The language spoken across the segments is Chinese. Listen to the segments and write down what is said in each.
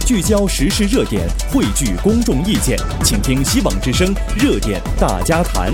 聚焦时事热点，汇聚公众意见，请听希望之声热点大家谈。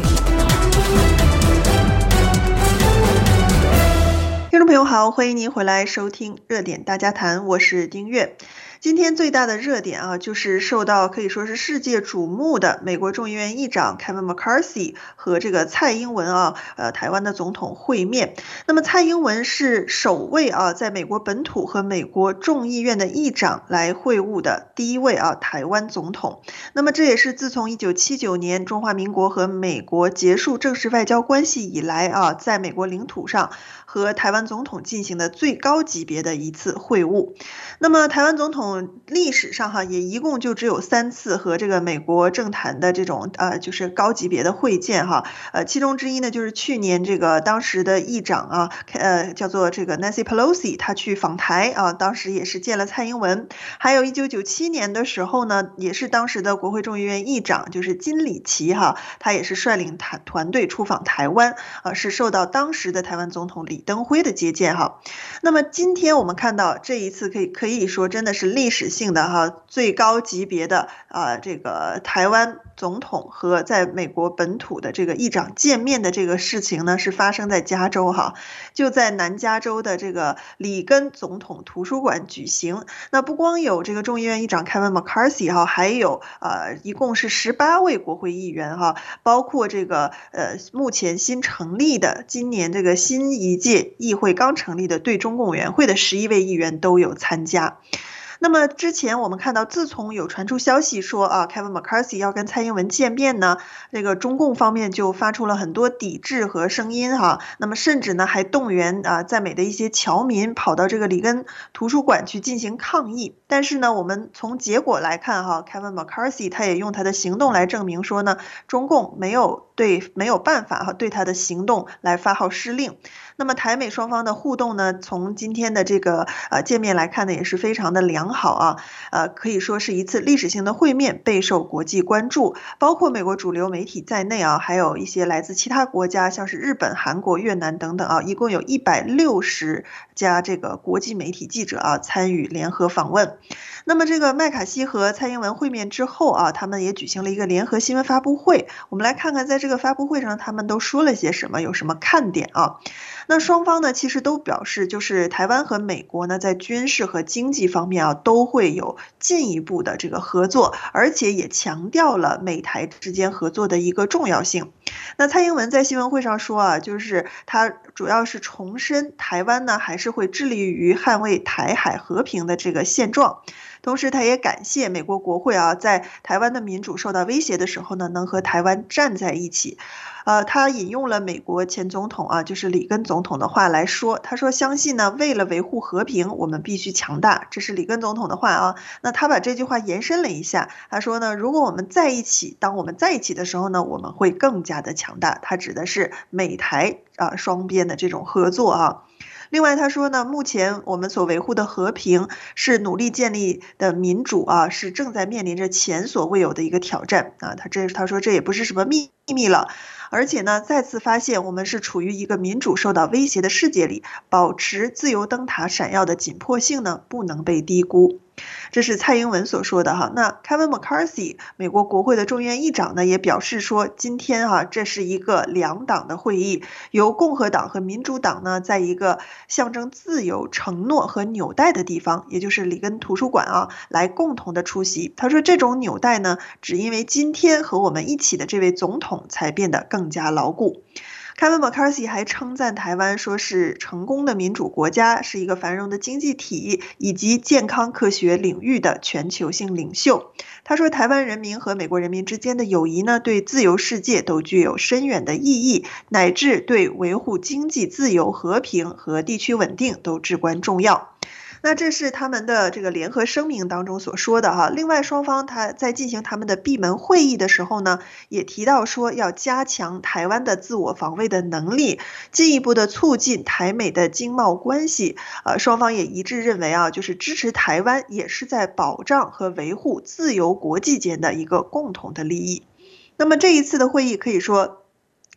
听众朋友好，欢迎您回来收听热点大家谈，我是丁月。今天最大的热点啊，就是受到可以说是世界瞩目的美国众议院议长 Kevin McCarthy 和这个蔡英文台湾的总统会面。那么蔡英文是首位在美国本土和美国众议院的议长来会晤的第一位台湾总统。那么这也是自从1979年中华民国和美国结束正式外交关系以来在美国领土上和台湾总统进行的最高级别的一次会晤。那么台湾总统历史上也一共就只有3次和这个美国政坛的这种就是高级别的会见其中之一呢就是去年这个当时的议长叫做这个 Nancy Pelosi 他去访台当时也是见了蔡英文。还有1997年的时候呢，也是当时的国会众议院议长就是金里奇他也是率领团队出访台湾是受到当时的台湾总统李登辉的接见那么今天我们看到这一次可以说真的是历史性的最高级别的这个台湾总统和在美国本土的这个议长见面的这个事情呢，是发生在加州就在南加州的这个里根总统图书馆举行。那不光有这个众议院议长 Kevin McCarthy 还有一共是18位国会议员包括这个目前新成立的今年这个新一届议会刚成立的对中共委员会的11位议员都有参加。那么之前我们看到，自从有传出消息说Kevin McCarthy 要跟蔡英文见面呢，这个中共方面就发出了很多抵制和声音那么甚至呢还动员在美的一些侨民跑到这个里根图书馆去进行抗议。但是呢，我们从结果来看Kevin McCarthy 他也用他的行动来证明说呢，中共没有办法对他的行动来发号施令。那么台美双方的互动呢，从今天的这个见面来看呢，也是非常的良好可以说是一次历史性的会面，备受国际关注，包括美国主流媒体在内还有一些来自其他国家，像是日本、韩国、越南等等一共有160家这个国际媒体记者参与联合访问。那么这个麦卡锡和蔡英文会面之后他们也举行了一个联合新闻发布会。我们来看看在这个发布会上他们都说了些什么，有什么看点那双方呢其实都表示，就是台湾和美国呢在军事和经济方面都会有进一步的这个合作，而且也强调了美台之间合作的一个重要性。那蔡英文在新闻会上说就是他主要是重申台湾呢还是会致力于捍卫台海和平的这个现状。同时他也感谢美国国会在台湾的民主受到威胁的时候呢，能和台湾站在一起。他引用了美国前总统就是里根总统的话来说，他说相信呢，为了维护和平，我们必须强大。这是里根总统的话那他把这句话延伸了一下，他说呢，如果我们在一起，当我们在一起的时候呢，我们会更加的强大。他指的是美台双边的这种合作另外他说呢，目前我们所维护的和平是努力建立的民主是正在面临着前所未有的一个挑战他说这也不是什么秘密了，而且呢再次发现我们是处于一个民主受到威胁的世界里，保持自由灯塔闪耀的紧迫性呢不能被低估。这是蔡英文所说的那 Kevin McCarthy 美国国会的众议院议长呢也表示说，今天这是一个两党的会议，由共和党和民主党呢在一个象征自由、承诺和纽带的地方，也就是里根图书馆来共同的出席。他说这种纽带呢只因为今天和我们一起的这位总统才变得更加牢固。Kevin McCarthy 还称赞台湾，说是成功的民主国家，是一个繁荣的经济体，以及健康科学领域的全球性领袖。他说台湾人民和美国人民之间的友谊呢，对自由世界都具有深远的意义，乃至对维护经济自由、和平和地区稳定都至关重要。那这是他们的这个联合声明当中所说的另外双方他在进行他们的闭门会议的时候呢，也提到说要加强台湾的自我防卫的能力，进一步的促进台美的经贸关系。双方也一致认为就是支持台湾也是在保障和维护自由国际间的一个共同的利益。那么这一次的会议可以说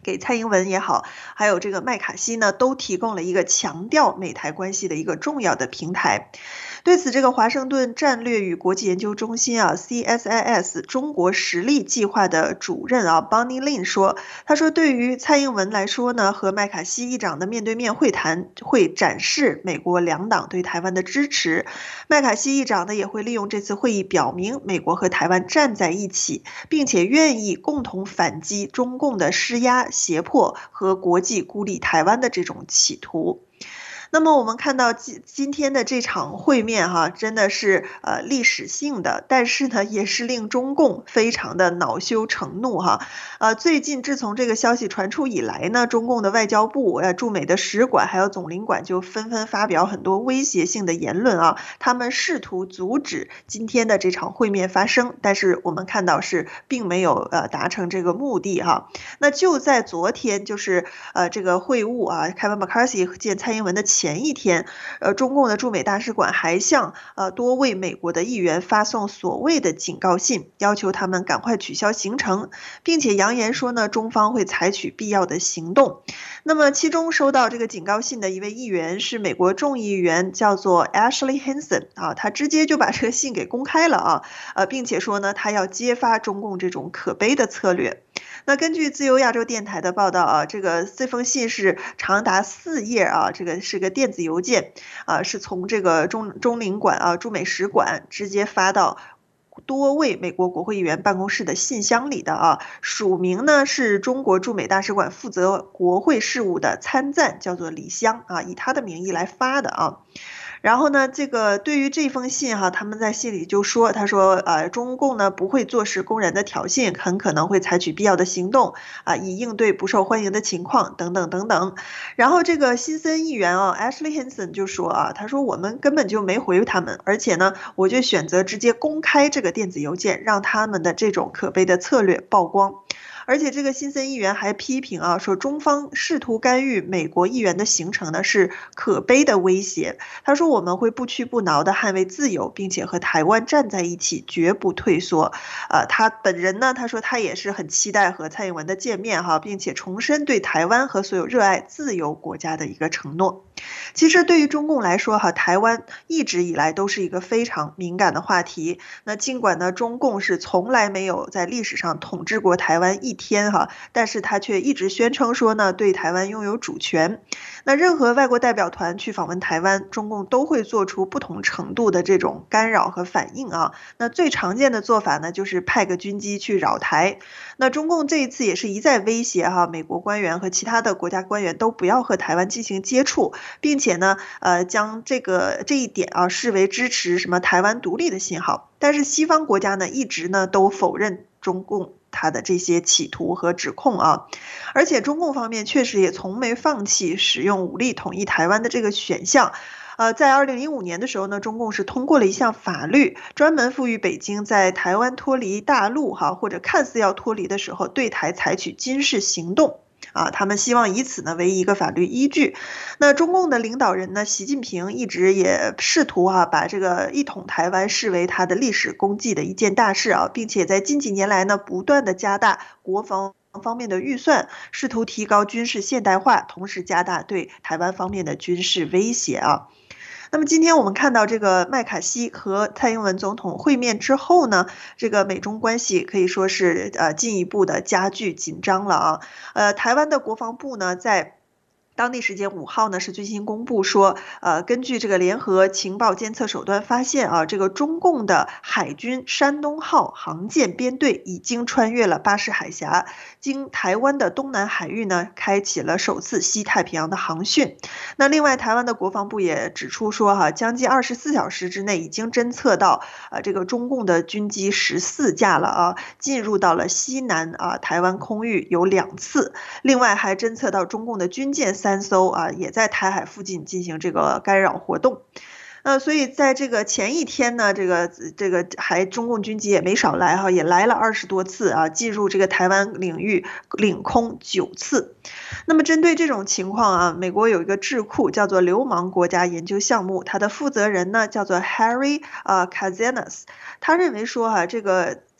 给蔡英文也好，还有这个麦卡锡呢，都提供了一个强调美台关系的一个重要的平台。对此，这个华盛顿战略与国际研究中心CSIS 中国实力计划的主任Bonnie Lin 说，他说对于蔡英文来说呢，和麦卡锡议长的面对面会谈会展示美国两党对台湾的支持。麦卡锡议长呢也会利用这次会议表明美国和台湾站在一起，并且愿意共同反击中共的施压、胁迫和国际孤立台湾的这种企图。那么我们看到今天的这场会面真的是历史性的，但是呢也是令中共非常的恼羞成怒最近自从这个消息传出以来呢，中共的外交部、驻美的使馆还有总领馆就纷纷发表很多威胁性的言论他们试图阻止今天的这场会面发生，但是我们看到是并没有达成这个目的那就在昨天，就是这个会晤Kevin McCarthy 见蔡英文的前一天，中共的驻美大使馆还向多位美国的议员发送所谓的警告信，要求他们赶快取消行程，并且扬言说呢，中方会采取必要的行动。那么其中收到这个警告信的一位议员是美国众议员，叫做 Ashley Hansen 他直接就把这个信给公开了并且说呢，他要揭发中共这种可悲的策略。那根据自由亚洲电台的报道这封信是长达4页这个是个电子邮件是从这个中领馆驻美使馆直接发到多位美国国会议员办公室的信箱里的署名呢是中国驻美大使馆负责国会事务的参赞，叫做李湘以他的名义来发的然后呢，这个对于这封信他们在信里就说，他说中共呢不会坐视公然的挑衅，很可能会采取必要的行动以应对不受欢迎的情况等等等等。然后这个新森议员Ashley Hansen 就说他说我们根本就没回他们，而且呢我就选择直接公开这个电子邮件，让他们的这种可悲的策略曝光。而且这个新森议员还批评说中方试图干预美国议员的行程呢是可悲的威胁。他说我们会不屈不挠地捍卫自由，并且和台湾站在一起，绝不退缩。他本人呢，他说他也是很期待和蔡英文的见面并且重申对台湾和所有热爱自由国家的一个承诺。其实对于中共来说台湾一直以来都是一个非常敏感的话题。那尽管呢中共是从来没有在历史上统治过台湾一天但是他却一直宣称说呢对台湾拥有主权。那任何外国代表团去访问台湾，中共都会做出不同程度的这种干扰和反应那最常见的做法呢就是派个军机去扰台。那中共这一次也是一再威胁美国官员和其他的国家官员都不要和台湾进行接触，并且呢将这一点视为支持什么台湾独立的信号。但是西方国家呢一直呢都否认中共他的这些企图和指控而且中共方面确实也从没放弃使用武力统一台湾的这个选项。在2005年的时候呢，中共是通过了一项法律，专门赋予北京在台湾脱离大陆或者看似要脱离的时候，对台采取军事行动。他们希望以此呢为一个法律依据。那中共的领导人呢，习近平一直也试图把这个一统台湾视为他的历史功绩的一件大事并且在近几年来呢，不断的加大国防方面的预算，试图提高军事现代化，同时加大对台湾方面的军事威胁那么今天我们看到这个麦卡锡和蔡英文总统会面之后呢，这个美中关系可以说是进一步的加剧紧张了台湾的国防部呢在当地时间5号呢是最新公布说，根据这个联合情报监测手段发现这个中共的海军山东号航舰编队已经穿越了巴士海峡，经台湾的东南海域呢开启了首次西太平洋的航训。那另外台湾的国防部也指出说将近24小时之内已经侦测到这个中共的军机14架了进入到了西南台湾空域有2次，另外还侦测到中共的军舰3艘也在台海附近进行这个干扰活动。所以在这个前一天呢，这个还中共军机也没少来也来了20多次进入这个台湾领域领空9次。那么针对这种情况美国有一个智库叫做流氓国家研究项目，它的负责人呢叫做 Harry Kazanis， 他认为说这个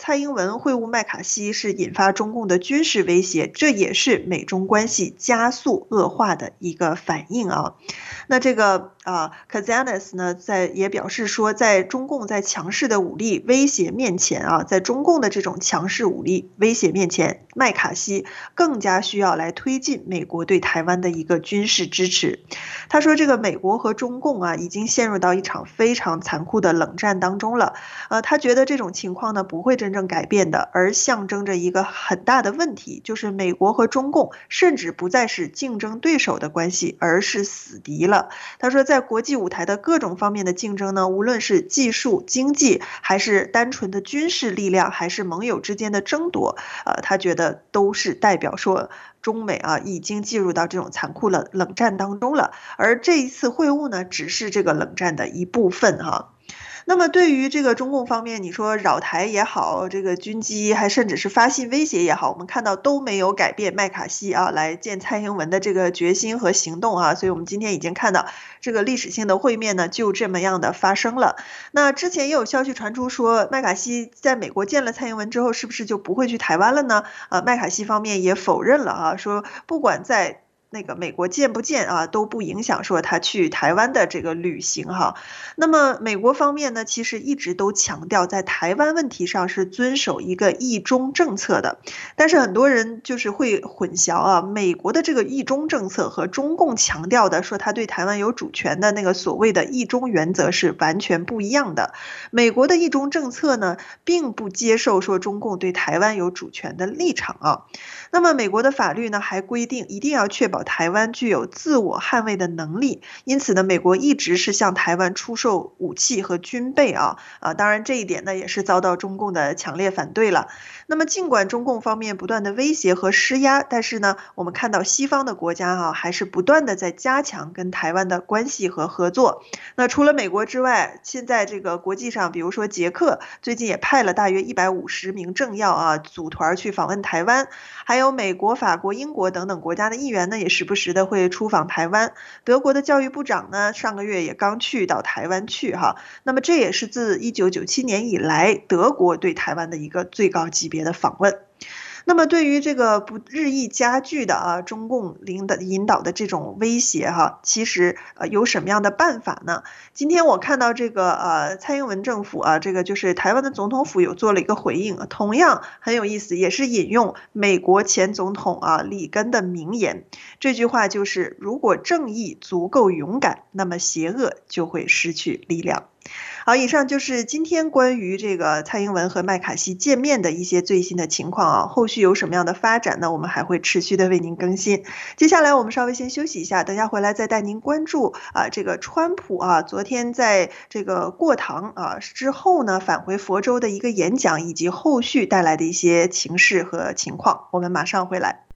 蔡英文会晤麦卡锡是引发中共的军事威胁，这也是美中关系加速恶化的一个反应啊。那这个Kazanis 呢，也表示说，在中共在强势的武力威胁面前啊，在中共的这种强势武力威胁面前，麦卡锡更加需要来推进美国对台湾的一个军事支持。他说，这个美国和中共啊，已经陷入到一场非常残酷的冷战当中了。他觉得这种情况呢不会真正改变的，而象征着一个很大的问题，就是美国和中共甚至不再是竞争对手的关系，而是死敌了。他说，在国际舞台的各种方面的竞争呢，无论是技术、经济，还是单纯的军事力量，还是盟友之间的争夺，他觉得都是代表说中美啊已经进入到这种残酷的冷战当中了。而这一次会晤呢，只是这个冷战的一部分哈。那么对于这个中共方面，你说扰台也好，这个军机还甚至是发信威胁也好，我们看到都没有改变麦卡锡啊来见蔡英文的这个决心和行动啊，所以我们今天已经看到这个历史性的会面呢就这么样的发生了。那之前也有消息传出说，麦卡锡在美国见了蔡英文之后，是不是就不会去台湾了呢？麦卡锡方面也否认了啊，说不管在那个美国见不见啊，都不影响说他去台湾的这个旅行哈。那么美国方面呢，其实一直都强调在台湾问题上是遵守一个一中政策的，但是很多人就是会混淆啊，美国的这个一中政策和中共强调的说他对台湾有主权的那个所谓的一中原则是完全不一样的。美国的一中政策呢，并不接受说中共对台湾有主权的立场啊。那么美国的法律呢，还规定一定要确保台湾具有自我捍卫的能力，因此呢，美国一直是向台湾出售武器和军备啊，当然这一点呢也是遭到中共的强烈反对了。那么尽管中共方面不断的威胁和施压，但是呢，我们看到西方的国家啊，还是不断的在加强跟台湾的关系和合作。那除了美国之外，现在这个国际上，比如说捷克最近也派了大约150名政要啊，组团去访问台湾，还有美国、法国、英国等等国家的议员呢，也时不时的会出访台湾。德国的教育部长呢，上个月也刚去到台湾去哈。那么这也是自1997年以来，德国对台湾的一个最高级别的访问。那么对于这个日益加剧的中共引导的这种威胁哈，其实有什么样的办法呢？今天我看到这个蔡英文政府啊，这个就是台湾的总统府有做了一个回应，同样很有意思，也是引用美国前总统里根的名言，这句话就是如果正义足够勇敢，那么邪恶就会失去力量。好，以上就是今天关于这个蔡英文和麦卡锡见面的一些最新的情况啊，后续有什么样的发展呢？我们还会持续的为您更新。接下来我们稍微先休息一下，等下回来再带您关注这个川普昨天在这个过堂之后呢，返回佛州的一个演讲，以及后续带来的一些情势和情况。我们马上回来。